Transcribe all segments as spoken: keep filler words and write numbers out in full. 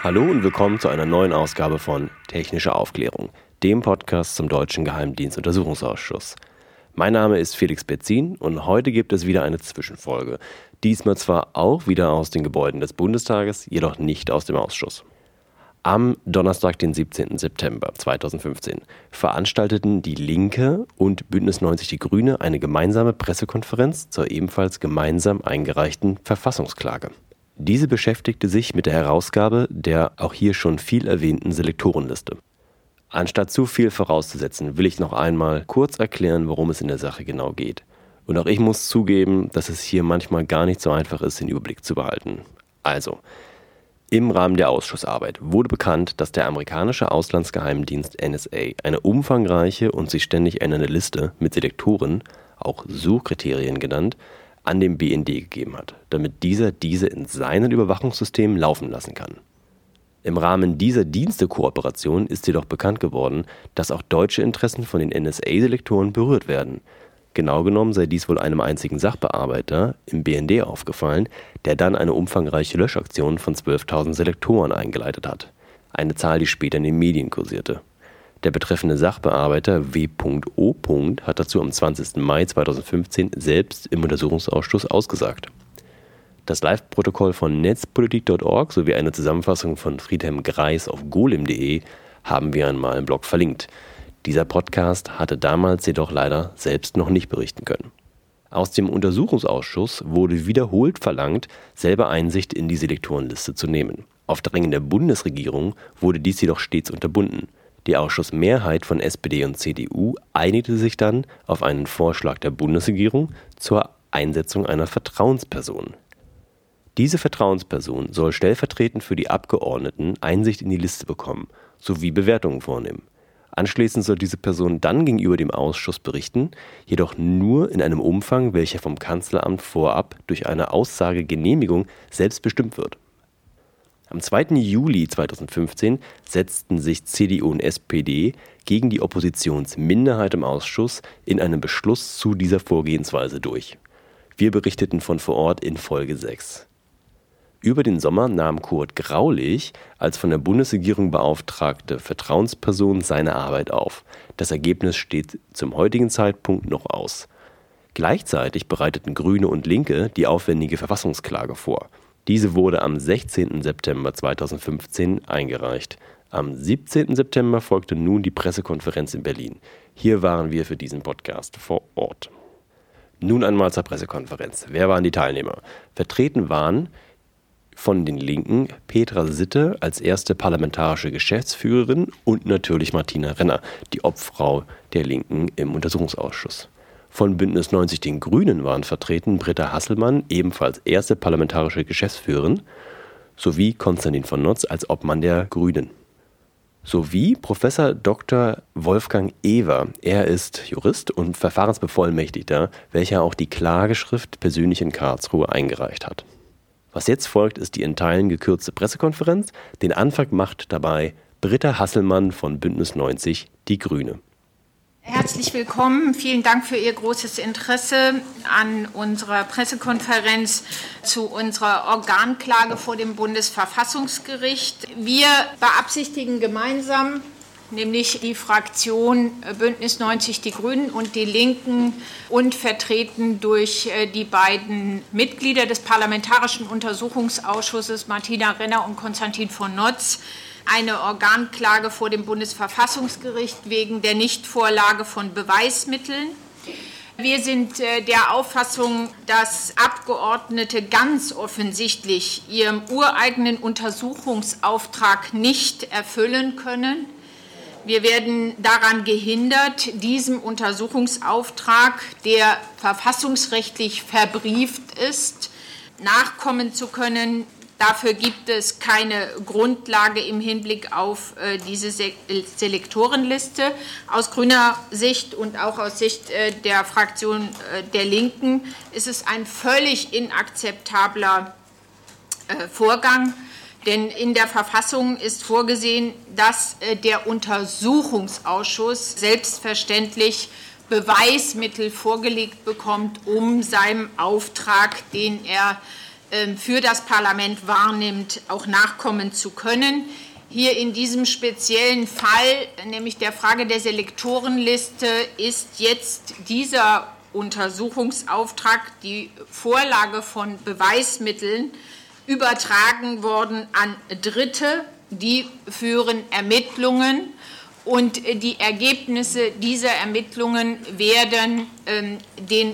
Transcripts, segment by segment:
Hallo und willkommen zu einer neuen Ausgabe von Technische Aufklärung, dem Podcast zum Deutschen Geheimdienstuntersuchungsausschuss. Mein Name ist Felix Betzin und heute gibt es wieder eine Zwischenfolge. Diesmal zwar auch wieder aus den Gebäuden des Bundestages, jedoch nicht aus dem Ausschuss. Am Donnerstag, den siebzehnten September zweitausendfünfzehn, veranstalteten die Linke und Bündnis neunzig Die Grüne eine gemeinsame Pressekonferenz zur ebenfalls gemeinsam eingereichten Verfassungsklage. Diese beschäftigte sich mit der Herausgabe der auch hier schon viel erwähnten Selektorenliste. Anstatt zu viel vorauszusetzen, will ich noch einmal kurz erklären, worum es in der Sache genau geht. Und auch ich muss zugeben, dass es hier manchmal gar nicht so einfach ist, den Überblick zu behalten. Also, im Rahmen der Ausschussarbeit wurde bekannt, dass der amerikanische Auslandsgeheimdienst N S A eine umfangreiche und sich ständig ändernde Liste mit Selektoren, auch Suchkriterien genannt, an den B N D gegeben hat, damit dieser diese in seinen Überwachungssystemen laufen lassen kann. Im Rahmen dieser Dienstekooperation ist jedoch bekannt geworden, dass auch deutsche Interessen von den N S A-Selektoren berührt werden. Genau genommen sei dies wohl einem einzigen Sachbearbeiter im B N D aufgefallen, der dann eine umfangreiche Löschaktion von zwölftausend Selektoren eingeleitet hat. Eine Zahl, die später in den Medien kursierte. Der betreffende Sachbearbeiter W O. hat dazu am zwanzigsten Mai zweitausendfünfzehn selbst im Untersuchungsausschuss ausgesagt. Das Live-Protokoll von netzpolitik punkt org sowie eine Zusammenfassung von Friedhelm Greis auf golem punkt de haben wir einmal im Blog verlinkt. Dieser Podcast hatte damals jedoch leider selbst noch nicht berichten können. Aus dem Untersuchungsausschuss wurde wiederholt verlangt, selber Einsicht in die Selektorenliste zu nehmen. Auf Drängen der Bundesregierung wurde dies jedoch stets unterbunden. Die Ausschussmehrheit von S P D und C D U einigte sich dann auf einen Vorschlag der Bundesregierung zur Einsetzung einer Vertrauensperson. Diese Vertrauensperson soll stellvertretend für die Abgeordneten Einsicht in die Liste bekommen sowie Bewertungen vornehmen. Anschließend soll diese Person dann gegenüber dem Ausschuss berichten, jedoch nur in einem Umfang, welcher vom Kanzleramt vorab durch eine Aussagegenehmigung selbst bestimmt wird. Am zweiten Juli zweitausendfünfzehn setzten sich C D U und S P D gegen die Oppositionsminderheit im Ausschuss in einem Beschluss zu dieser Vorgehensweise durch. Wir berichteten von vor Ort in Folge sechs. Über den Sommer nahm Kurt Graulich als von der Bundesregierung beauftragte Vertrauensperson seine Arbeit auf. Das Ergebnis steht zum heutigen Zeitpunkt noch aus. Gleichzeitig bereiteten Grüne und Linke die aufwendige Verfassungsklage vor. Diese wurde am sechzehnten September zweitausendfünfzehn eingereicht. Am siebzehnten September folgte nun die Pressekonferenz in Berlin. Hier waren wir für diesen Podcast vor Ort. Nun einmal zur Pressekonferenz. Wer waren die Teilnehmer? Vertreten waren von den Linken Petra Sitte als erste parlamentarische Geschäftsführerin und natürlich Martina Renner, die Obfrau der Linken im Untersuchungsausschuss. Von Bündnis neunzig Den Grünen waren vertreten Britta Hasselmann, ebenfalls erste parlamentarische Geschäftsführerin, sowie Konstantin von Notz als Obmann der Grünen. Sowie Professor Doktor Wolfgang Ewer. Er ist Jurist und Verfahrensbevollmächtigter, welcher auch die Klageschrift persönlich in Karlsruhe eingereicht hat. Was jetzt folgt, ist die in Teilen gekürzte Pressekonferenz. Den Anfang macht dabei Britta Hasselmann von Bündnis neunzig Die Grüne. Herzlich willkommen. Vielen Dank für Ihr großes Interesse an unserer Pressekonferenz zu unserer Organklage vor dem Bundesverfassungsgericht. Wir beabsichtigen gemeinsam, nämlich die Fraktion Bündnis neunzig Die Grünen und die Linken und vertreten durch die beiden Mitglieder des Parlamentarischen Untersuchungsausschusses, Martina Renner und Konstantin von Notz, eine Organklage vor dem Bundesverfassungsgericht wegen der Nichtvorlage von Beweismitteln. Wir sind der Auffassung, dass Abgeordnete ganz offensichtlich ihrem ureigenen Untersuchungsauftrag nicht erfüllen können. Wir werden daran gehindert, diesem Untersuchungsauftrag, der verfassungsrechtlich verbrieft ist, nachkommen zu können. Dafür gibt es keine Grundlage im Hinblick auf äh, diese Se- Selektorenliste. Aus grüner Sicht und auch aus Sicht äh, der Fraktion äh, der Linken ist es ein völlig inakzeptabler äh, Vorgang. Denn in der Verfassung ist vorgesehen, dass äh, der Untersuchungsausschuss selbstverständlich Beweismittel vorgelegt bekommt, um seinem Auftrag, den er für das Parlament wahrnimmt, auch nachkommen zu können. Hier in diesem speziellen Fall, nämlich der Frage der Selektorenliste, ist jetzt dieser Untersuchungsauftrag, die Vorlage von Beweismitteln, übertragen worden an Dritte. Die führen Ermittlungen und die Ergebnisse dieser Ermittlungen werden ähm, den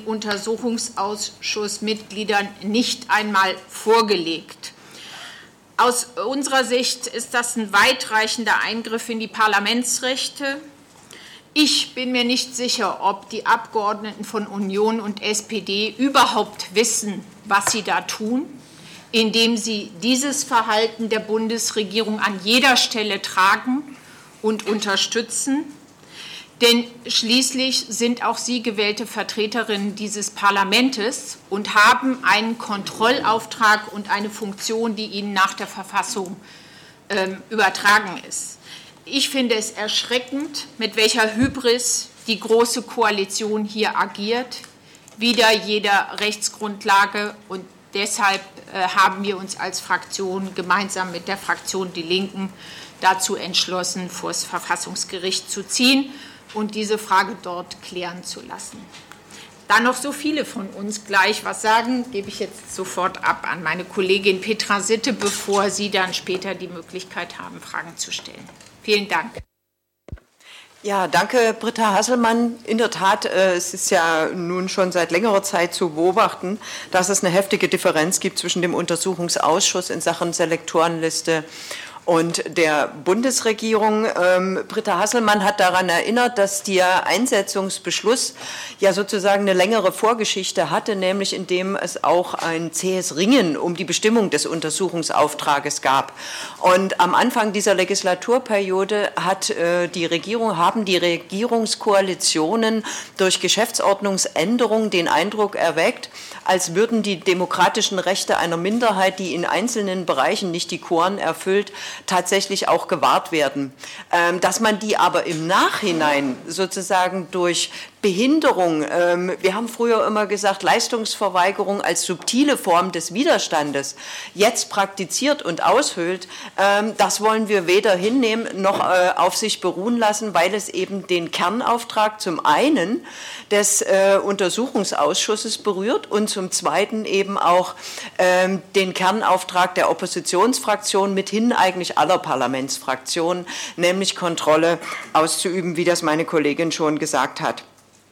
Untersuchungsausschussmitgliedern nicht einmal vorgelegt. Aus unserer Sicht ist das ein weitreichender Eingriff in die Parlamentsrechte. Ich bin mir nicht sicher, ob die Abgeordneten von Union und S P D überhaupt wissen, was sie da tun, indem sie dieses Verhalten der Bundesregierung an jeder Stelle tragen und unterstützen. Denn schließlich sind auch Sie gewählte Vertreterinnen dieses Parlaments und haben einen Kontrollauftrag und eine Funktion, die Ihnen nach der Verfassung äh, übertragen ist. Ich finde es erschreckend, mit welcher Hybris die Große Koalition hier agiert, wider jeder Rechtsgrundlage. Und deshalb äh, haben wir uns als Fraktion gemeinsam mit der Fraktion Die Linken dazu entschlossen, vor das Verfassungsgericht zu ziehen und diese Frage dort klären zu lassen. Da noch so viele von uns gleich was sagen, gebe ich jetzt sofort ab an meine Kollegin Petra Sitte, bevor Sie dann später die Möglichkeit haben, Fragen zu stellen. Vielen Dank. Ja, danke, Britta Hasselmann. In der Tat, äh, es ist ja nun schon seit längerer Zeit zu beobachten, dass es eine heftige Differenz gibt zwischen dem Untersuchungsausschuss in Sachen Selektorenliste und der Bundesregierung. Ähm, Britta Hasselmann hat daran erinnert, dass der Einsetzungsbeschluss ja sozusagen eine längere Vorgeschichte hatte, nämlich indem es auch ein zähes Ringen um die Bestimmung des Untersuchungsauftrages gab. Und am Anfang dieser Legislaturperiode hat äh, die Regierung, haben die Regierungskoalitionen durch Geschäftsordnungsänderungen den Eindruck erweckt, als würden die demokratischen Rechte einer Minderheit, die in einzelnen Bereichen nicht die Quoren erfüllt, tatsächlich auch gewahrt werden. Ähm, dass man die aber im Nachhinein sozusagen durch Behinderung, ähm, wir haben früher immer gesagt, Leistungsverweigerung als subtile Form des Widerstandes, jetzt praktiziert und aushöhlt, ähm, das wollen wir weder hinnehmen noch äh, auf sich beruhen lassen, weil es eben den Kernauftrag zum einen des äh, Untersuchungsausschusses berührt und zum Zweiten eben auch ähm, den Kernauftrag der Oppositionsfraktion mithin eigentlich aller Parlamentsfraktionen, nämlich Kontrolle auszuüben, wie das meine Kollegin schon gesagt hat.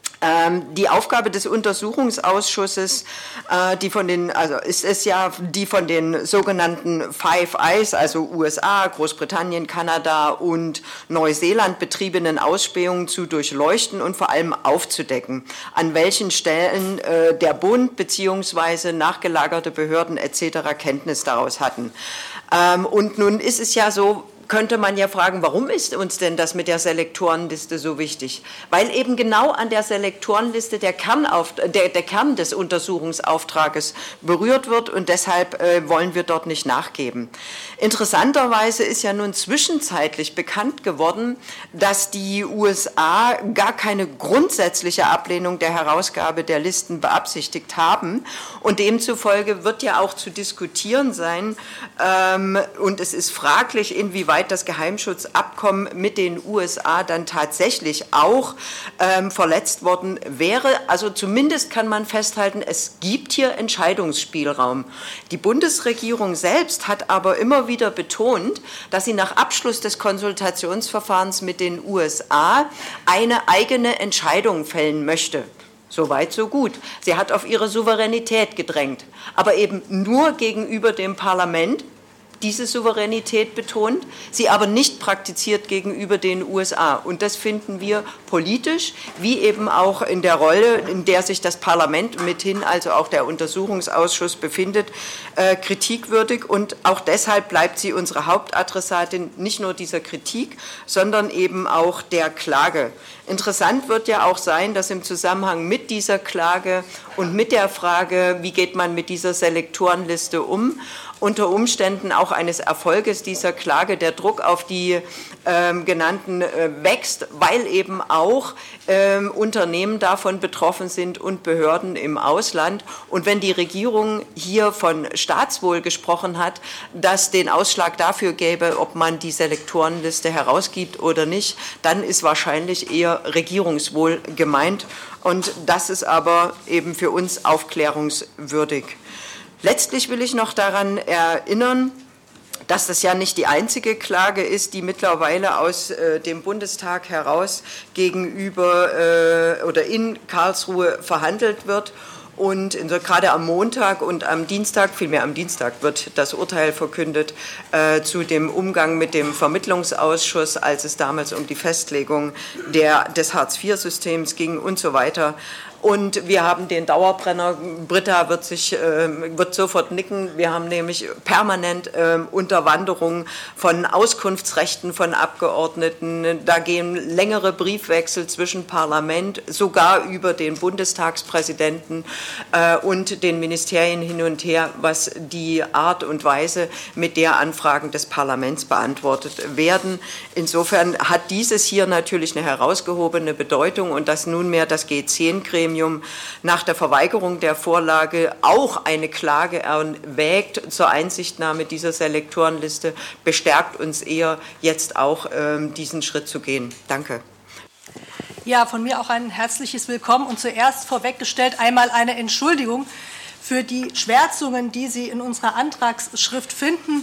Die Aufgabe des Untersuchungsausschusses, die von den, also ist es ja die von den sogenannten Five Eyes, also U S A, Großbritannien, Kanada und Neuseeland betriebenen Ausspähungen zu durchleuchten und vor allem aufzudecken, an welchen Stellen der Bund bzw. nachgelagerte Behörden et cetera Kenntnis daraus hatten. Und nun ist es ja so, könnte man ja fragen, warum ist uns denn das mit der Selektorenliste so wichtig? Weil eben genau an der Selektorenliste der, Kernauf, der, der Kern des Untersuchungsauftrages berührt wird und deshalb äh, wollen wir dort nicht nachgeben. Interessanterweise ist ja nun zwischenzeitlich bekannt geworden, dass die U S A gar keine grundsätzliche Ablehnung der Herausgabe der Listen beabsichtigt haben und demzufolge wird ja auch zu diskutieren sein ähm, und es ist fraglich, inwieweit das Geheimschutzabkommen mit den U S A dann tatsächlich auch ähm, verletzt worden wäre. Also zumindest kann man festhalten, es gibt hier Entscheidungsspielraum. Die Bundesregierung selbst hat aber immer wieder betont, dass sie nach Abschluss des Konsultationsverfahrens mit den U S A eine eigene Entscheidung fällen möchte. So weit, so gut. Sie hat auf ihre Souveränität gedrängt, aber eben nur gegenüber dem Parlament, diese Souveränität betont, sie aber nicht praktiziert gegenüber den U S A. Und das finden wir politisch, wie eben auch in der Rolle, in der sich das Parlament mithin, also auch der Untersuchungsausschuss befindet, äh, kritikwürdig. Und auch deshalb bleibt sie unsere Hauptadressatin nicht nur dieser Kritik, sondern eben auch der Klage. Interessant wird ja auch sein, dass im Zusammenhang mit dieser Klage und mit der Frage, wie geht man mit dieser Selektorenliste um, unter Umständen auch eines Erfolges dieser Klage der Druck auf die ähm, genannten äh, wächst, weil eben auch ähm, Unternehmen davon betroffen sind und Behörden im Ausland. Und wenn die Regierung hier von Staatswohl gesprochen hat, dass den Ausschlag dafür gäbe, ob man die Selektorenliste herausgibt oder nicht, dann ist wahrscheinlich eher Regierungswohl gemeint. Und das ist aber eben für uns aufklärungswürdig. Letztlich will ich noch daran erinnern, dass das ja nicht die einzige Klage ist, die mittlerweile aus äh, dem Bundestag heraus gegenüber äh, oder in Karlsruhe verhandelt wird. Und in, gerade am Montag und am Dienstag, vielmehr am Dienstag, wird das Urteil verkündet äh, zu dem Umgang mit dem Vermittlungsausschuss, als es damals um die Festlegung der, des Hartz-vier-Systems ging und so weiter. Und wir haben den Dauerbrenner, Britta wird, sich, äh, wird sofort nicken, wir haben nämlich permanent äh, Unterwanderung von Auskunftsrechten von Abgeordneten. Da gehen längere Briefwechsel zwischen Parlament, sogar über den Bundestagspräsidenten äh, und den Ministerien hin und her, was die Art und Weise, mit der Anfragen des Parlaments beantwortet werden. Insofern hat dieses hier natürlich eine herausgehobene Bedeutung und dass nunmehr das G zehn Gremium nach der Verweigerung der Vorlage auch eine Klage erwägt zur Einsichtnahme dieser Selektorenliste, bestärkt uns eher, jetzt auch ähm, diesen Schritt zu gehen. Danke. Ja, von mir auch ein herzliches Willkommen und zuerst vorweggestellt einmal eine Entschuldigung für die Schwärzungen, die Sie in unserer Antragsschrift finden.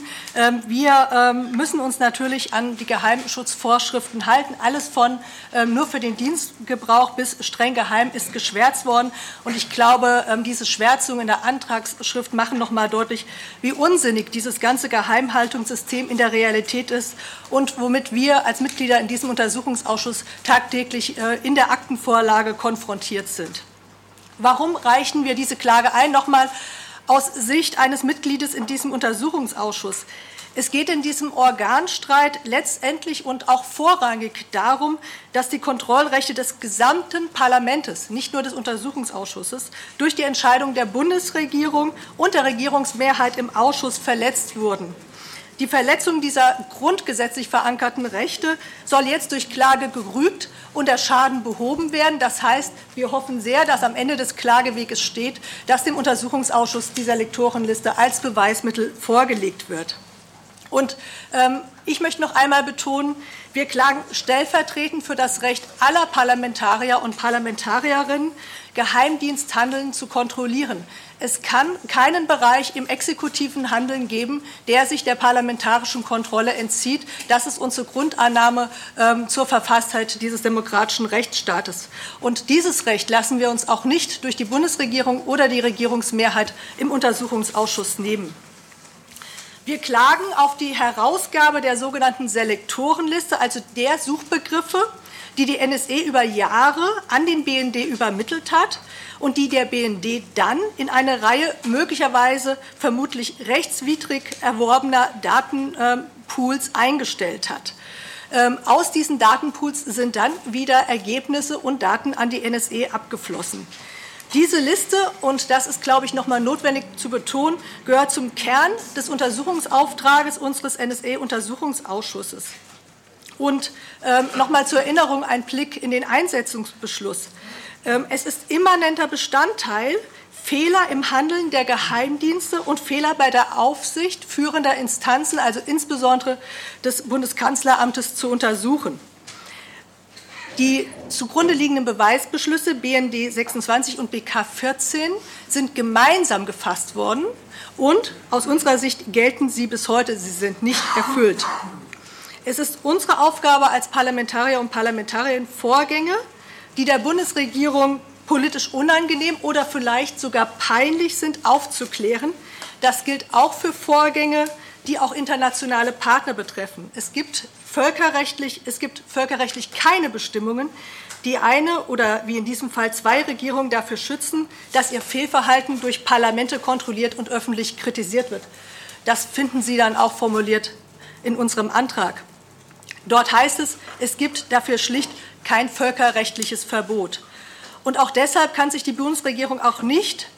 Wir müssen uns natürlich an die Geheimschutzvorschriften halten. Alles von nur für den Dienstgebrauch bis streng geheim ist geschwärzt worden. Und ich glaube, diese Schwärzungen in der Antragsschrift machen noch mal deutlich, wie unsinnig dieses ganze Geheimhaltungssystem in der Realität ist und womit wir als Mitglieder in diesem Untersuchungsausschuss tagtäglich in der Aktenvorlage konfrontiert sind. Warum reichen wir diese Klage ein? Nochmal aus Sicht eines Mitgliedes in diesem Untersuchungsausschuss. Es geht in diesem Organstreit letztendlich und auch vorrangig darum, dass die Kontrollrechte des gesamten Parlaments, nicht nur des Untersuchungsausschusses, durch die Entscheidung der Bundesregierung und der Regierungsmehrheit im Ausschuss verletzt wurden. Die Verletzung dieser grundgesetzlich verankerten Rechte soll jetzt durch Klage gerügt und der Schaden behoben werden. Das heißt, wir hoffen sehr, dass am Ende des Klageweges steht, dass dem Untersuchungsausschuss die Selektorenliste als Beweismittel vorgelegt wird. Und ähm, ich möchte noch einmal betonen, wir klagen stellvertretend für das Recht aller Parlamentarier und Parlamentarierinnen, Geheimdiensthandeln zu kontrollieren. Es kann keinen Bereich im exekutiven Handeln geben, der sich der parlamentarischen Kontrolle entzieht. Das ist unsere Grundannahme ähm, zur Verfasstheit dieses demokratischen Rechtsstaates. Und dieses Recht lassen wir uns auch nicht durch die Bundesregierung oder die Regierungsmehrheit im Untersuchungsausschuss nehmen. Wir klagen auf die Herausgabe der sogenannten Selektorenliste, also der Suchbegriffe, die die N S E über Jahre an den B N D übermittelt hat und die der B N D dann in eine Reihe möglicherweise vermutlich rechtswidrig erworbener Datenpools eingestellt hat. Aus diesen Datenpools sind dann wieder Ergebnisse und Daten an die N S E abgeflossen. Diese Liste, und das ist, glaube ich, noch mal notwendig zu betonen, gehört zum Kern des Untersuchungsauftrages unseres N S E-Untersuchungsausschusses. Und ähm, noch mal zur Erinnerung ein Blick in den Einsetzungsbeschluss. Ähm, es ist immanenter Bestandteil, Fehler im Handeln der Geheimdienste und Fehler bei der Aufsicht führender Instanzen, also insbesondere des Bundeskanzleramtes, zu untersuchen. Die zugrunde liegenden Beweisbeschlüsse B N D sechsundzwanzig und B K vierzehn sind gemeinsam gefasst worden und aus unserer Sicht gelten sie bis heute. Sie sind nicht erfüllt. Es ist unsere Aufgabe als Parlamentarier und Parlamentarierinnen, Vorgänge, die der Bundesregierung politisch unangenehm oder vielleicht sogar peinlich sind, aufzuklären. Das gilt auch für Vorgänge, die auch internationale Partner betreffen. Es gibt völkerrechtlich, es gibt völkerrechtlich keine Bestimmungen, die eine oder wie in diesem Fall zwei Regierungen dafür schützen, dass ihr Fehlverhalten durch Parlamente kontrolliert und öffentlich kritisiert wird. Das finden Sie dann auch formuliert in unserem Antrag. Dort heißt es, es gibt dafür schlicht kein völkerrechtliches Verbot. Und auch deshalb kann sich die Bundesregierung auch nicht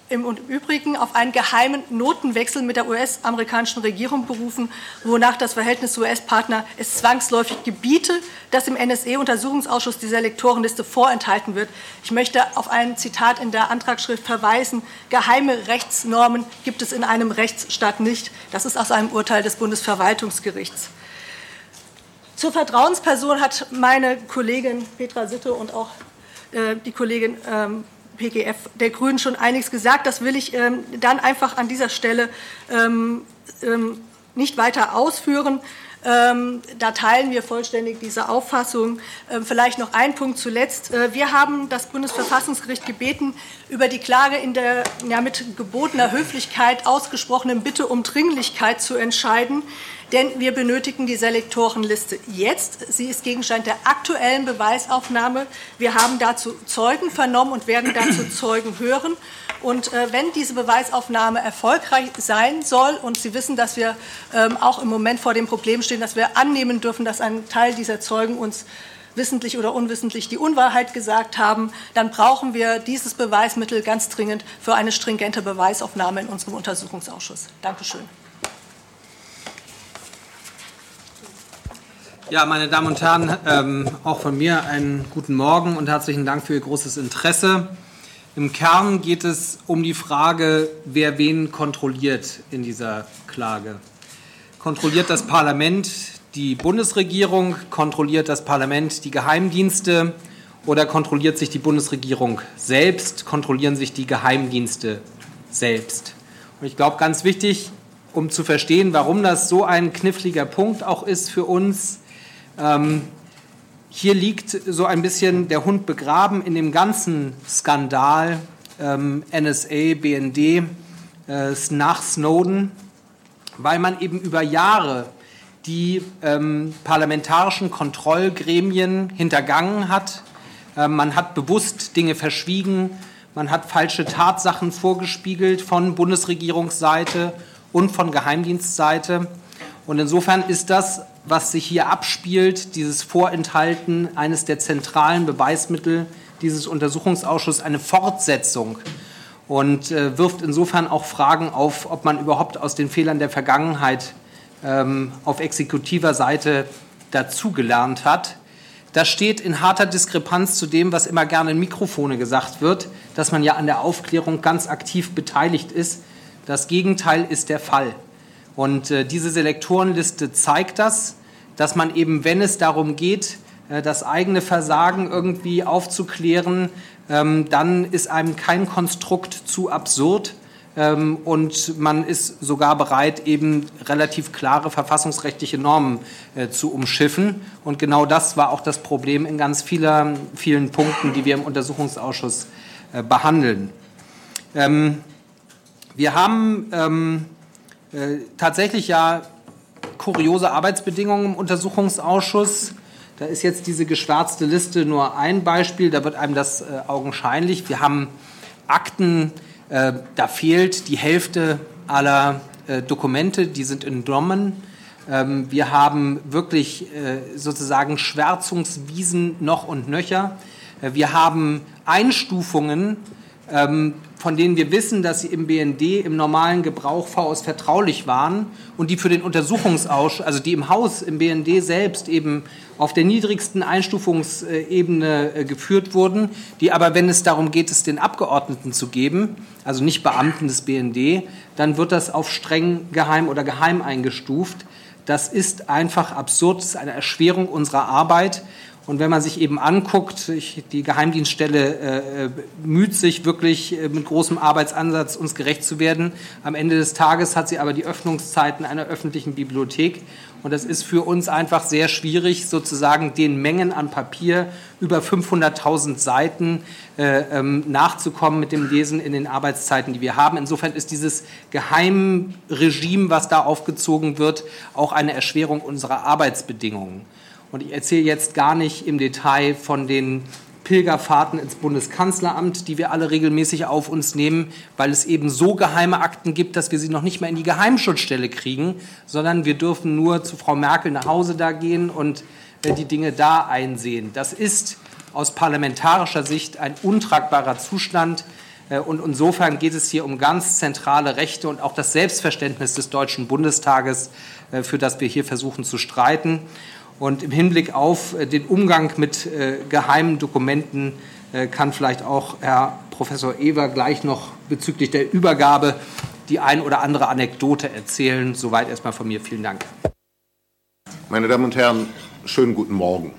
im Übrigen auf einen geheimen Notenwechsel mit der U S-amerikanischen Regierung berufen, wonach das Verhältnis zu U S-Partner es zwangsläufig gebiete, dass im N S A-Untersuchungsausschuss die Selektorenliste vorenthalten wird. Ich möchte auf ein Zitat in der Antragsschrift verweisen. Geheime Rechtsnormen gibt es in einem Rechtsstaat nicht. Das ist aus einem Urteil des Bundesverwaltungsgerichts. Zur Vertrauensperson hat meine Kollegin Petra Sitte und auch äh, die Kollegin ähm, P G F der Grünen schon einiges gesagt. Das will ich ähm, dann einfach an dieser Stelle ähm, ähm, nicht weiter ausführen. Ähm, da teilen wir vollständig diese Auffassung. Ähm, vielleicht noch ein Punkt zuletzt. Äh, wir haben das Bundesverfassungsgericht gebeten, über die Klage in der ja, mit gebotener Höflichkeit ausgesprochenen Bitte um Dringlichkeit zu entscheiden. Denn wir benötigen die Selektorenliste jetzt. Sie ist Gegenstand der aktuellen Beweisaufnahme. Wir haben dazu Zeugen vernommen und werden dazu Zeugen hören. Und äh, wenn diese Beweisaufnahme erfolgreich sein soll, und Sie wissen, dass wir ähm, auch im Moment vor dem Problem stehen, dass wir annehmen dürfen, dass ein Teil dieser Zeugen uns wissentlich oder unwissentlich die Unwahrheit gesagt haben, dann brauchen wir dieses Beweismittel ganz dringend für eine stringente Beweisaufnahme in unserem Untersuchungsausschuss. Dankeschön. Ja, meine Damen und Herren, ähm, auch von mir einen guten Morgen und herzlichen Dank für Ihr großes Interesse. Im Kern geht es um die Frage, wer wen kontrolliert in dieser Klage. Kontrolliert das Parlament die Bundesregierung, kontrolliert das Parlament die Geheimdienste oder kontrolliert sich die Bundesregierung selbst, kontrollieren sich die Geheimdienste selbst? Und ich glaube, ganz wichtig, um zu verstehen, warum das so ein kniffliger Punkt auch ist für uns, Ähm, hier liegt so ein bisschen der Hund begraben in dem ganzen Skandal ähm, N S A, B N D äh, nach Snowden, weil man eben über Jahre die ähm, parlamentarischen Kontrollgremien hintergangen hat. Äh, man hat bewusst Dinge verschwiegen, man hat falsche Tatsachen vorgespiegelt von Bundesregierungsseite und von Geheimdienstseite. Und insofern ist das, was sich hier abspielt, dieses Vorenthalten eines der zentralen Beweismittel dieses Untersuchungsausschusses, eine Fortsetzung und äh, wirft insofern auch Fragen auf, ob man überhaupt aus den Fehlern der Vergangenheit ähm, auf exekutiver Seite dazugelernt hat. Das steht in harter Diskrepanz zu dem, was immer gerne in Mikrofone gesagt wird, dass man ja an der Aufklärung ganz aktiv beteiligt ist. Das Gegenteil ist der Fall. Und äh, diese Selektorenliste zeigt das, dass man eben, wenn es darum geht, äh, das eigene Versagen irgendwie aufzuklären, ähm, dann ist einem kein Konstrukt zu absurd ähm, und man ist sogar bereit, eben relativ klare verfassungsrechtliche Normen äh, zu umschiffen. Und genau das war auch das Problem in ganz vieler, vielen Punkten, die wir im Untersuchungsausschuss äh, behandeln. Ähm, wir haben ähm, Äh, tatsächlich ja kuriose Arbeitsbedingungen im Untersuchungsausschuss. Da ist jetzt diese geschwärzte Liste nur ein Beispiel, da wird einem das äh, augenscheinlich. Wir haben Akten, äh, da fehlt die Hälfte aller äh, Dokumente, die sind entnommen. Ähm, wir haben wirklich äh, sozusagen Schwärzungswiesen noch und nöcher. Äh, wir haben Einstufungen, ähm, von denen wir wissen, dass sie im B N D im normalen Gebrauch voraus vertraulich waren und die für den Untersuchungsausschuss, also die im Haus, im B N D selbst eben auf der niedrigsten Einstufungsebene äh, geführt wurden, die aber, wenn es darum geht, es den Abgeordneten zu geben, also nicht Beamten des B N D, dann wird das auf streng geheim oder geheim eingestuft. Das ist einfach absurd, das ist eine Erschwerung unserer Arbeit. Und wenn man sich eben anguckt, ich, die Geheimdienststelle äh, müht sich wirklich äh, mit großem Arbeitsansatz, uns gerecht zu werden. Am Ende des Tages hat sie aber die Öffnungszeiten einer öffentlichen Bibliothek. Und das ist für uns einfach sehr schwierig, sozusagen den Mengen an Papier über fünfhunderttausend Seiten äh, ähm, nachzukommen mit dem Lesen in den Arbeitszeiten, die wir haben. Insofern ist dieses Geheimregime, was da aufgezogen wird, auch eine Erschwerung unserer Arbeitsbedingungen. Und ich erzähle jetzt gar nicht im Detail von den Pilgerfahrten ins Bundeskanzleramt, die wir alle regelmäßig auf uns nehmen, weil es eben so geheime Akten gibt, dass wir sie noch nicht mehr in die Geheimschutzstelle kriegen, sondern wir dürfen nur zu Frau Merkel nach Hause da gehen und äh, die Dinge da einsehen. Das ist aus parlamentarischer Sicht ein untragbarer Zustand. Und insofern geht es hier um ganz zentrale Rechte und auch das Selbstverständnis des Deutschen Bundestages, für das wir hier versuchen zu streiten. Und im Hinblick auf den Umgang mit geheimen Dokumenten kann vielleicht auch Herr Professor Ewer gleich noch bezüglich der Übergabe die ein oder andere Anekdote erzählen. Soweit erstmal von mir. Vielen Dank. Meine Damen und Herren, schönen guten Morgen.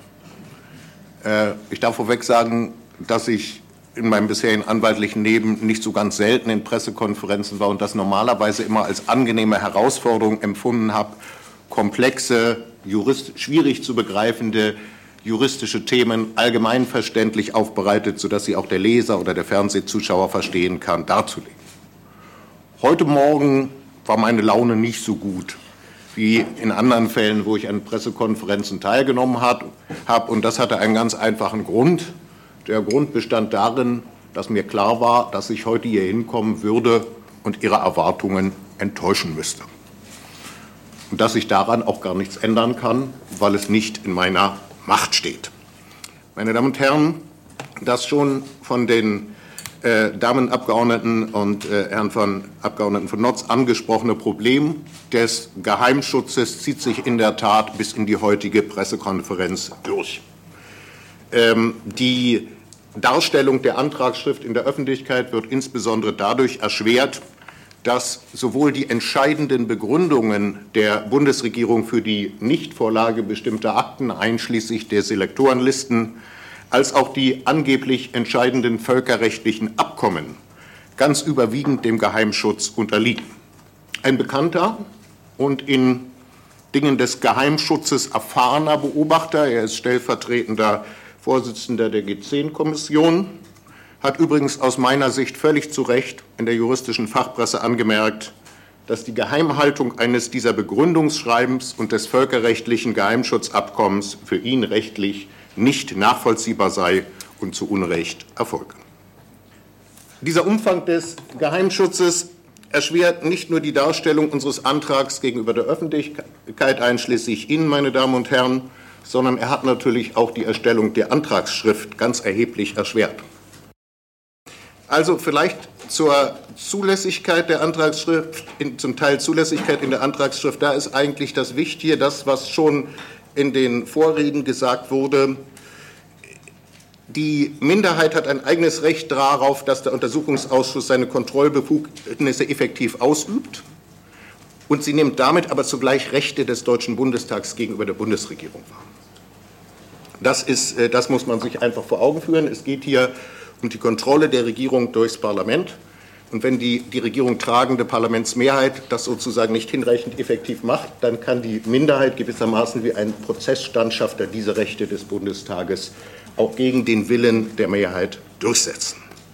Ich darf vorweg sagen, dass ich in meinem bisherigen anwaltlichen Leben nicht so ganz selten in Pressekonferenzen war und das normalerweise immer als angenehme Herausforderung empfunden habe, komplexe, jurist, schwierig zu begreifende juristische Themen allgemeinverständlich aufbereitet, sodass sie auch der Leser oder der Fernsehzuschauer verstehen kann, darzulegen. Heute Morgen war meine Laune nicht so gut wie in anderen Fällen, wo ich an Pressekonferenzen teilgenommen habe. Und das hatte einen ganz einfachen Grund. Der Grund bestand darin, dass mir klar war, dass ich heute hier hinkommen würde und Ihre Erwartungen enttäuschen müsste. Und dass ich daran auch gar nichts ändern kann, weil es nicht in meiner Macht steht. Meine Damen und Herren, das schon von den äh, Damenabgeordneten und äh, Herrn von Abgeordneten von Notz angesprochene Problem des Geheimschutzes zieht sich in der Tat bis in die heutige Pressekonferenz durch. Ähm, die Darstellung der Antragsschrift in der Öffentlichkeit wird insbesondere dadurch erschwert, dass sowohl die entscheidenden Begründungen der Bundesregierung für die Nichtvorlage bestimmter Akten, einschließlich der Selektorenlisten, als auch die angeblich entscheidenden völkerrechtlichen Abkommen ganz überwiegend dem Geheimschutz unterliegen. Ein bekannter und in Dingen des Geheimschutzes erfahrener Beobachter, er ist stellvertretender Vorsitzender der G zehn Kommission, hat übrigens aus meiner Sicht völlig zu Recht in der juristischen Fachpresse angemerkt, dass die Geheimhaltung eines dieser Begründungsschreibens und des völkerrechtlichen Geheimschutzabkommens für ihn rechtlich nicht nachvollziehbar sei und zu Unrecht erfolge. Dieser Umfang des Geheimschutzes erschwert nicht nur die Darstellung unseres Antrags gegenüber der Öffentlichkeit, einschließlich Ihnen, meine Damen und Herren, sondern er hat natürlich auch die Erstellung der Antragsschrift ganz erheblich erschwert. Also vielleicht zur Zulässigkeit der Antragsschrift, in, zum Teil Zulässigkeit in der Antragsschrift, da ist eigentlich das Wichtige, das, was schon in den Vorreden gesagt wurde. Die Minderheit hat ein eigenes Recht darauf, dass der Untersuchungsausschuss seine Kontrollbefugnisse effektiv ausübt. Und sie nimmt damit aber zugleich Rechte des Deutschen Bundestags gegenüber der Bundesregierung wahr. Das, ist, das muss man sich einfach vor Augen führen. Es geht hier um die Kontrolle der Regierung durchs Parlament. Und wenn die, die Regierung tragende Parlamentsmehrheit das sozusagen nicht hinreichend effektiv macht, dann kann die Minderheit gewissermaßen wie ein Prozessstandschafter diese Rechte des Bundestages auch gegen den Willen der Mehrheit durchsetzen.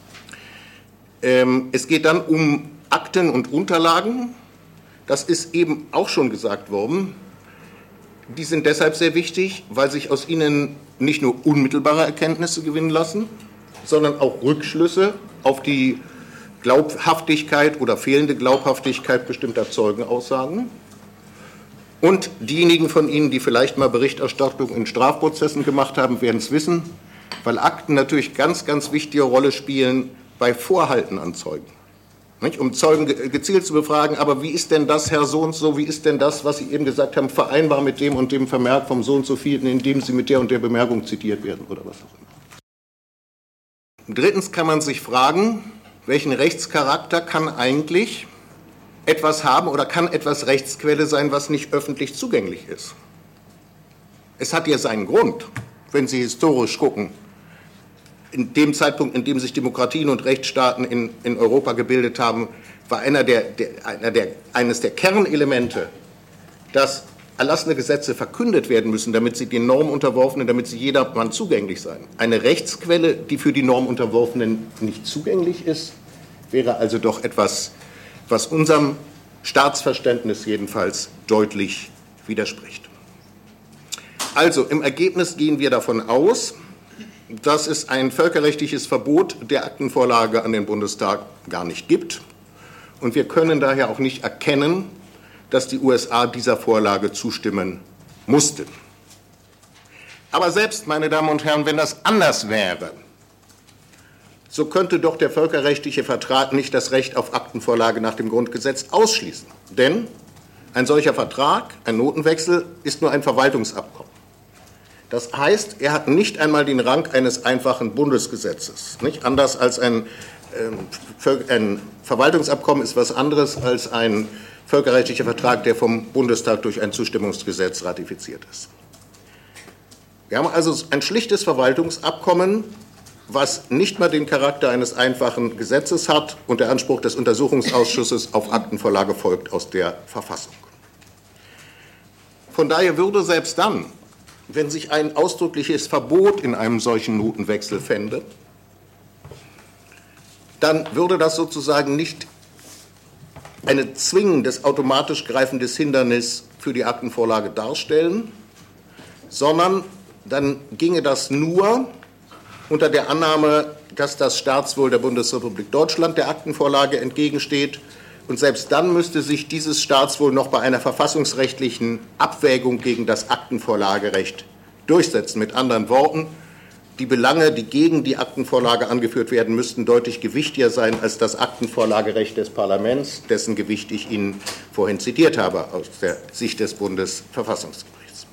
Ähm, es geht dann um Akten und Unterlagen. Das ist eben auch schon gesagt worden. Die sind deshalb sehr wichtig, weil sich aus ihnen nicht nur unmittelbare Erkenntnisse gewinnen lassen, sondern auch Rückschlüsse auf die Glaubhaftigkeit oder fehlende Glaubhaftigkeit bestimmter Zeugenaussagen. Und diejenigen von Ihnen, die vielleicht mal Berichterstattung in Strafprozessen gemacht haben, werden es wissen, weil Akten natürlich ganz, ganz wichtige Rolle spielen bei Vorhalten an Zeugen. Nicht? Um Zeugen gezielt zu befragen, aber wie ist denn das, Herr so und so, wie ist denn das, was Sie eben gesagt haben, vereinbar mit dem und dem Vermerk vom so und so vielen, in dem Sie mit der und der Bemerkung zitiert werden oder was auch immer. Drittens kann man sich fragen, welchen Rechtscharakter kann eigentlich etwas haben oder kann etwas Rechtsquelle sein, was nicht öffentlich zugänglich ist? Es hat ja seinen Grund, wenn Sie historisch gucken. In dem Zeitpunkt, in dem sich Demokratien und Rechtsstaaten in, in Europa gebildet haben, war einer der, der, einer der, eines der Kernelemente, dass erlassene Gesetze verkündet werden müssen, damit sie den Normen unterworfenen, damit sie jedermann zugänglich seien. Eine Rechtsquelle, die für die Normunterworfenen nicht zugänglich ist, wäre also doch etwas, was unserem Staatsverständnis jedenfalls deutlich widerspricht. Also im Ergebnis gehen wir davon aus, dass es ein völkerrechtliches Verbot der Aktenvorlage an den Bundestag gar nicht gibt. Und wir können daher auch nicht erkennen, dass die U S A dieser Vorlage zustimmen mussten. Aber selbst, meine Damen und Herren, wenn das anders wäre, so könnte doch der völkerrechtliche Vertrag nicht das Recht auf Aktenvorlage nach dem Grundgesetz ausschließen. Denn ein solcher Vertrag, ein Notenwechsel, ist nur ein Verwaltungsabkommen. Das heißt, er hat nicht einmal den Rang eines einfachen Bundesgesetzes. Nicht? Anders als ein, äh, ein Verwaltungsabkommen ist was anderes als ein völkerrechtlicher Vertrag, der vom Bundestag durch ein Zustimmungsgesetz ratifiziert ist. Wir haben also ein schlichtes Verwaltungsabkommen, was nicht mal den Charakter eines einfachen Gesetzes hat und der Anspruch des Untersuchungsausschusses auf Aktenvorlage folgt aus der Verfassung. Von daher würde selbst dann, wenn sich ein ausdrückliches Verbot in einem solchen Notenwechsel fände, dann würde das sozusagen nicht ein zwingendes, automatisch greifendes Hindernis für die Aktenvorlage darstellen, sondern dann ginge das nur unter der Annahme, dass das Staatswohl der Bundesrepublik Deutschland der Aktenvorlage entgegensteht. Und selbst dann müsste sich dieses Staatswohl noch bei einer verfassungsrechtlichen Abwägung gegen das Aktenvorlagerecht durchsetzen. Mit anderen Worten, die Belange, die gegen die Aktenvorlage angeführt werden, müssten deutlich gewichtiger sein als das Aktenvorlagerecht des Parlaments, dessen Gewicht ich Ihnen vorhin zitiert habe aus der Sicht des Bundesverfassungsgerichts.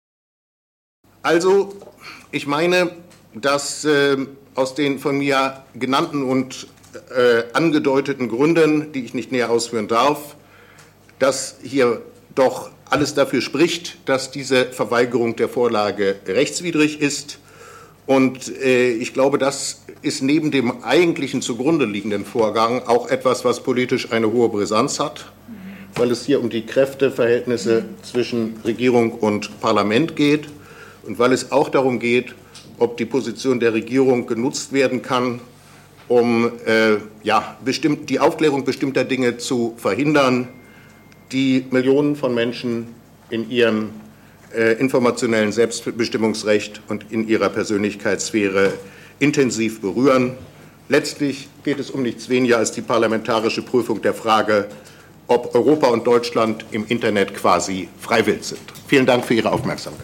Also, ich meine, dass äh, aus den von mir genannten und äh, angedeuteten Gründen, die ich nicht näher ausführen darf, dass hier doch alles dafür spricht, dass diese Verweigerung der Vorlage rechtswidrig ist. Und äh, ich glaube, das ist neben dem eigentlichen zugrunde liegenden Vorgang auch etwas, was politisch eine hohe Brisanz hat, weil es hier um die Kräfteverhältnisse zwischen Regierung und Parlament geht und weil es auch darum geht, ob die Position der Regierung genutzt werden kann, um äh, ja, bestimmt, die Aufklärung bestimmter Dinge zu verhindern, die Millionen von Menschen in ihrem äh, informationellen Selbstbestimmungsrecht und in ihrer Persönlichkeitssphäre intensiv berühren. Letztlich geht es um nichts weniger als die parlamentarische Prüfung der Frage, ob Europa und Deutschland im Internet quasi freiwillig sind. Vielen Dank für Ihre Aufmerksamkeit.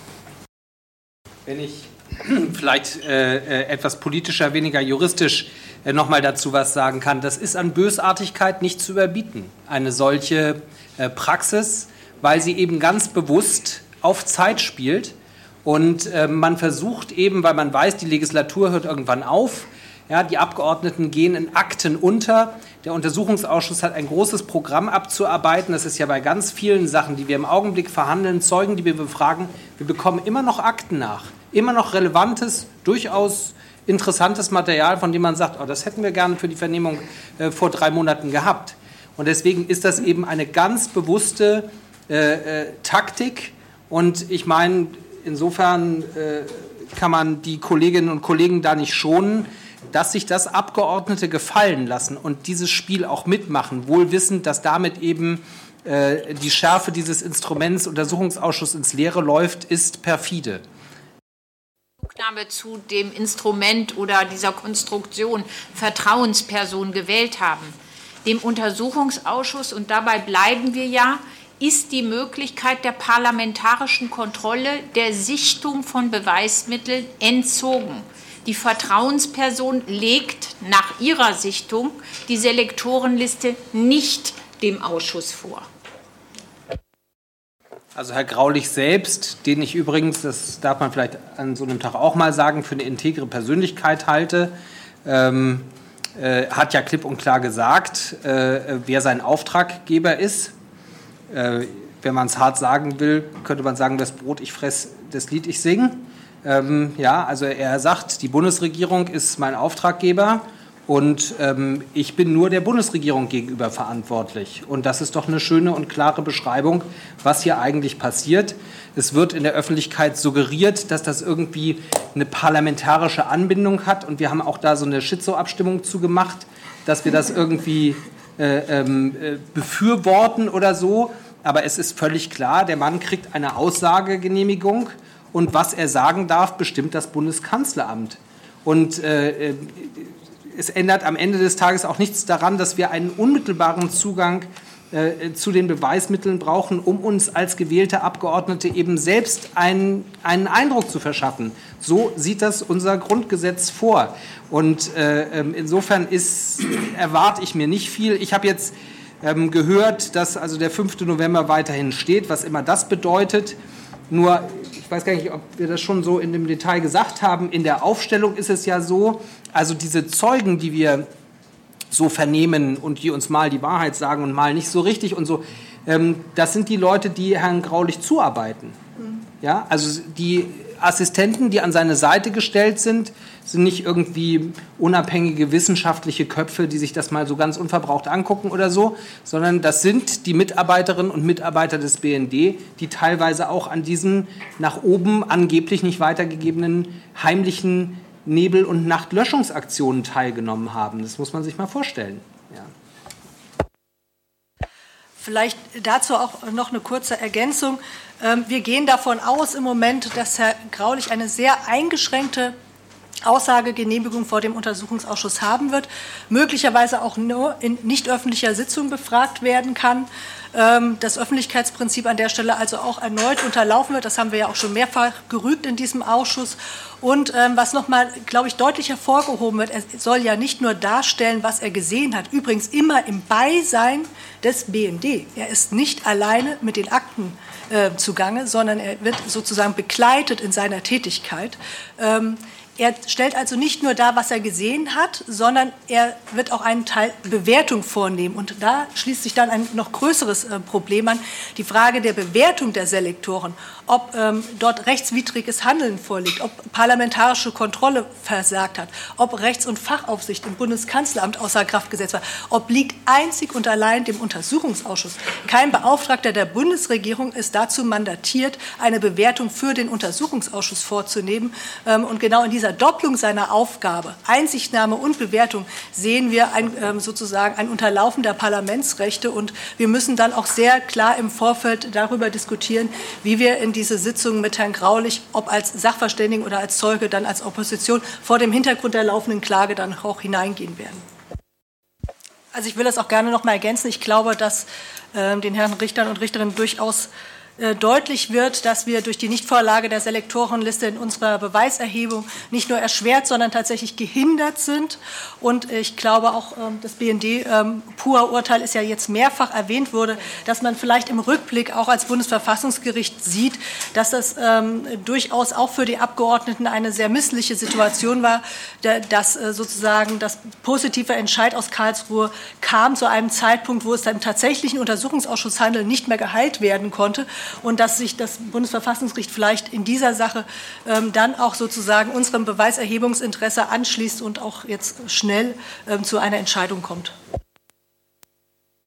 Wenn ich vielleicht äh, etwas politischer, weniger juristisch äh, noch mal dazu was sagen kann. Das ist an Bösartigkeit nicht zu überbieten, eine solche äh, Praxis, weil sie eben ganz bewusst auf Zeit spielt und äh, man versucht eben, weil man weiß, die Legislatur hört irgendwann auf, ja, die Abgeordneten gehen in Akten unter. Der Untersuchungsausschuss hat ein großes Programm abzuarbeiten. Das ist ja bei ganz vielen Sachen, die wir im Augenblick verhandeln, Zeugen, die wir befragen, wir bekommen immer noch Akten nach. Immer noch relevantes, durchaus interessantes Material, von dem man sagt, oh, das hätten wir gerne für die Vernehmung äh, vor drei Monaten gehabt. Und deswegen ist das eben eine ganz bewusste äh, äh, Taktik. Und ich meine, insofern äh, kann man die Kolleginnen und Kollegen da nicht schonen, dass sich das Abgeordnete gefallen lassen und dieses Spiel auch mitmachen, wohl wissend, dass damit eben äh, die Schärfe dieses Instruments Untersuchungsausschuss ins Leere läuft, ist perfide. Zu dem Instrument oder dieser Konstruktion Vertrauensperson gewählt haben. Dem Untersuchungsausschuss, und dabei bleiben wir ja, ist die Möglichkeit der parlamentarischen Kontrolle der Sichtung von Beweismitteln entzogen. Die Vertrauensperson legt nach ihrer Sichtung die Selektorenliste nicht dem Ausschuss vor. Also Herr Graulich selbst, den ich übrigens, das darf man vielleicht an so einem Tag auch mal sagen, für eine integre Persönlichkeit halte, ähm, äh, hat ja klipp und klar gesagt, äh, wer sein Auftraggeber ist. Äh, wenn man es hart sagen will, könnte man sagen, das Brot ich fress, das Lied ich sing. Ähm, ja, also er sagt, die Bundesregierung ist mein Auftraggeber. Und ähm, ich bin nur der Bundesregierung gegenüber verantwortlich. Und das ist doch eine schöne und klare Beschreibung, was hier eigentlich passiert. Es wird in der Öffentlichkeit suggeriert, dass das irgendwie eine parlamentarische Anbindung hat. Und wir haben auch da so eine Schizo-Abstimmung zugemacht, dass wir das irgendwie äh, äh, befürworten oder so. Aber es ist völlig klar, der Mann kriegt eine Aussagegenehmigung. Und was er sagen darf, bestimmt das Bundeskanzleramt. Und äh, es ändert am Ende des Tages auch nichts daran, dass wir einen unmittelbaren Zugang äh, zu den Beweismitteln brauchen, um uns als gewählte Abgeordnete eben selbst einen, einen Eindruck zu verschaffen. So sieht das unser Grundgesetz vor. Und äh, insofern ist, erwarte ich mir nicht viel. Ich habe jetzt ähm, gehört, dass also der fünfte November weiterhin steht, was immer das bedeutet. Nur, ich weiß gar nicht, ob wir das schon so in dem Detail gesagt haben, in der Aufstellung ist es ja so, also diese Zeugen, die wir so vernehmen und die uns mal die Wahrheit sagen und mal nicht so richtig und so, ähm, das sind die Leute, die Herrn Graulich zuarbeiten. Mhm. Ja, also die Assistenten, die an seine Seite gestellt sind, sind nicht irgendwie unabhängige wissenschaftliche Köpfe, die sich das mal so ganz unverbraucht angucken oder so, sondern das sind die Mitarbeiterinnen und Mitarbeiter des B N D, die teilweise auch an diesen nach oben angeblich nicht weitergegebenen heimlichen Nebel- und Nachtlöschungsaktionen teilgenommen haben. Das muss man sich mal vorstellen. Ja. Vielleicht dazu auch noch eine kurze Ergänzung. Wir gehen davon aus im Moment, dass Herr Graulich eine sehr eingeschränkte Aussagegenehmigung vor dem Untersuchungsausschuss haben wird, möglicherweise auch nur in nicht öffentlicher Sitzung befragt werden kann. Das Öffentlichkeitsprinzip an der Stelle also auch erneut unterlaufen wird. Das haben wir ja auch schon mehrfach gerügt in diesem Ausschuss. Und ähm, was noch mal, glaube ich, deutlich hervorgehoben wird, er soll ja nicht nur darstellen, was er gesehen hat, übrigens immer im Beisein des B N D. Er ist nicht alleine mit den Akten äh, zugange, sondern er wird sozusagen begleitet in seiner Tätigkeit. Ähm, Er stellt also nicht nur dar, was er gesehen hat, sondern er wird auch einen Teil Bewertung vornehmen. Und da schließt sich dann ein noch größeres äh, Problem an, die Frage der Bewertung der Selektoren, ob ähm, dort rechtswidriges Handeln vorliegt, ob parlamentarische Kontrolle versagt hat, ob Rechts- und Fachaufsicht im Bundeskanzleramt außer Kraft gesetzt war, obliegt einzig und allein dem Untersuchungsausschuss. Kein Beauftragter der Bundesregierung ist dazu mandatiert, eine Bewertung für den Untersuchungsausschuss vorzunehmen. Ähm, und genau in dieser Doppelung seiner Aufgabe, Einsichtnahme und Bewertung, sehen wir ein, ähm, sozusagen ein Unterlaufen der Parlamentsrechte. Und wir müssen dann auch sehr klar im Vorfeld darüber diskutieren, wie wir in diese Sitzung mit Herrn Graulich, ob als Sachverständigen oder als Zeuge, dann als Opposition, vor dem Hintergrund der laufenden Klage dann auch hineingehen werden. Also ich will das auch gerne noch mal ergänzen. Ich glaube, dass äh, den Herren Richtern und Richterinnen durchaus deutlich wird, dass wir durch die Nichtvorlage der Selektorenliste in unserer Beweiserhebung nicht nur erschwert, sondern tatsächlich gehindert sind. Und ich glaube auch, das B N D-Pur-Urteil ist ja jetzt mehrfach erwähnt wurde, dass man vielleicht im Rückblick auch als Bundesverfassungsgericht sieht, dass das ähm, durchaus auch für die Abgeordneten eine sehr missliche Situation war, dass äh, sozusagen das positive Entscheid aus Karlsruhe kam zu einem Zeitpunkt, wo es dann im tatsächlichen Untersuchungsausschusshandel nicht mehr geheilt werden konnte. Und dass sich das Bundesverfassungsgericht vielleicht in dieser Sache ähm, dann auch sozusagen unserem Beweiserhebungsinteresse anschließt und auch jetzt schnell ähm, zu einer Entscheidung kommt.